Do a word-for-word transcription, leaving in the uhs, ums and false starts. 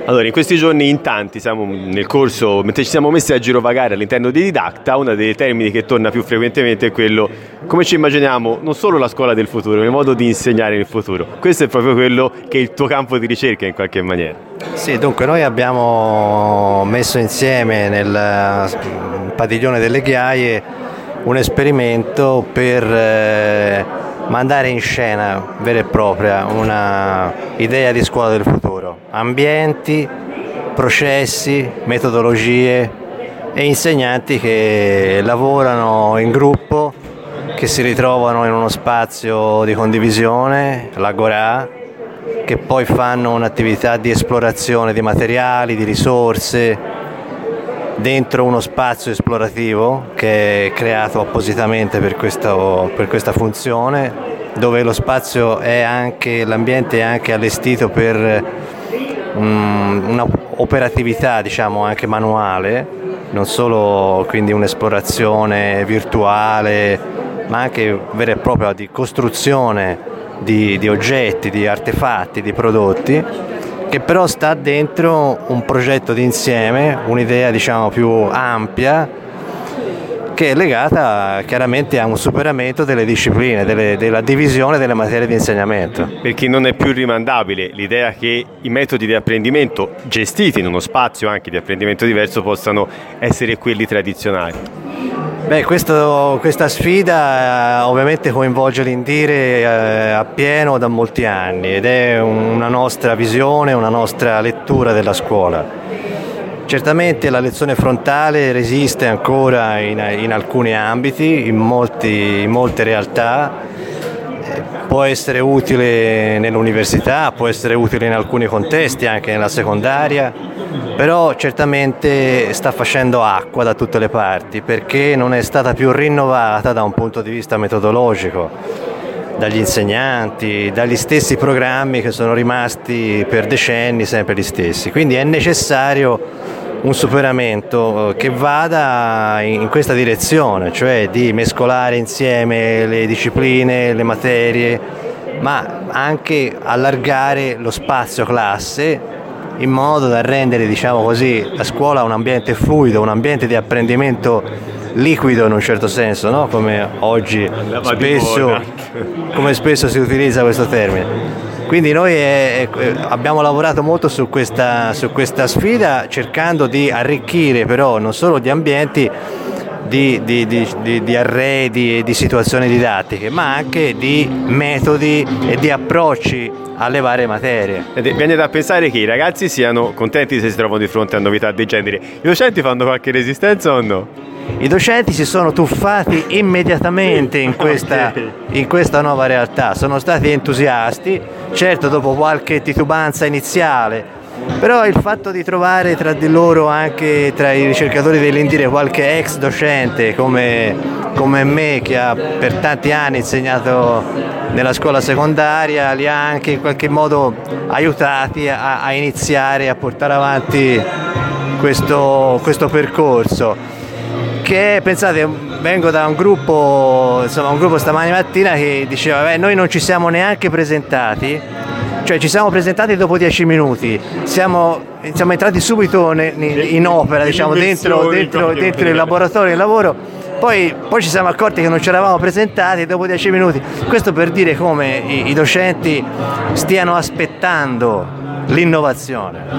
Allora, in questi giorni in tanti siamo nel corso, mentre ci siamo messi a girovagare all'interno di Didacta, uno dei termini che torna più frequentemente è quello, come ci immaginiamo, non solo la scuola del futuro, ma il modo di insegnare nel futuro. Questo è proprio quello che è il tuo campo di ricerca in qualche maniera. Sì, dunque noi abbiamo messo insieme nel padiglione delle Ghiaie un esperimento per eh, mandare in scena vera e propria una idea di scuola del futuro. Ambienti, processi, metodologie e insegnanti che lavorano in gruppo, che si ritrovano in uno spazio di condivisione, l'Agorà, che poi fanno un'attività di esplorazione di materiali, di risorse, dentro uno spazio esplorativo che è creato appositamente per, questo, per questa funzione, dove lo spazio è anche, l'ambiente è anche allestito per um, una operatività, diciamo, anche manuale, non solo quindi un'esplorazione virtuale, ma anche vera e propria di costruzione di, di oggetti, di artefatti, di prodotti, che però sta dentro un progetto d'insieme, un'idea diciamo più ampia, che è legata chiaramente a un superamento delle discipline, delle, della divisione delle materie di insegnamento. Perché non è più rimandabile l'idea che i metodi di apprendimento gestiti in uno spazio anche di apprendimento diverso possano essere quelli tradizionali. Beh, questo, questa sfida eh, ovviamente coinvolge l'Indire eh, appieno da molti anni ed è una nostra visione, una nostra lettura della scuola. Certamente la lezione frontale resiste ancora in, in alcuni ambiti, in, molti, in molte realtà, eh, può essere utile nell'università, può essere utile in alcuni contesti, anche nella secondaria, però certamente sta facendo acqua da tutte le parti perché non è stata più rinnovata da un punto di vista metodologico, dagli insegnanti, dagli stessi programmi che sono rimasti per decenni sempre gli stessi. Quindi è necessario un superamento che vada in questa direzione, cioè di mescolare insieme le discipline, le materie, ma anche allargare lo spazio classe in modo da rendere, diciamo così, la scuola un ambiente fluido, un ambiente di apprendimento liquido in un certo senso, no? Come oggi spesso, come spesso si utilizza questo termine. Quindi noi eh, abbiamo lavorato molto su questa, su questa sfida, cercando di arricchire però non solo gli ambienti di, di, di, di, di arredi e di situazioni didattiche, ma anche di metodi e di approcci alle varie materie. Viene da pensare che i ragazzi siano contenti se si trovano di fronte a novità del genere. I docenti fanno qualche resistenza o no? I docenti si sono tuffati immediatamente in questa, in questa nuova realtà, sono stati entusiasti, certo dopo qualche titubanza iniziale, però il fatto di trovare tra di loro, anche tra i ricercatori dell'Indire, qualche ex docente come, come me, che ha per tanti anni insegnato nella scuola secondaria, li ha anche in qualche modo aiutati a, a iniziare a portare avanti questo, questo percorso. Che pensate, vengo da un gruppo, insomma un gruppo stamani mattina che diceva beh, noi non ci siamo neanche presentati, cioè ci siamo presentati dopo dieci minuti, siamo, siamo entrati subito ne, ne, in opera, diciamo, dentro, dentro, dentro il laboratorio di lavoro, poi, poi ci siamo accorti che non ci eravamo presentati dopo dieci minuti. Questo per dire come i, i docenti stiano aspettando l'innovazione.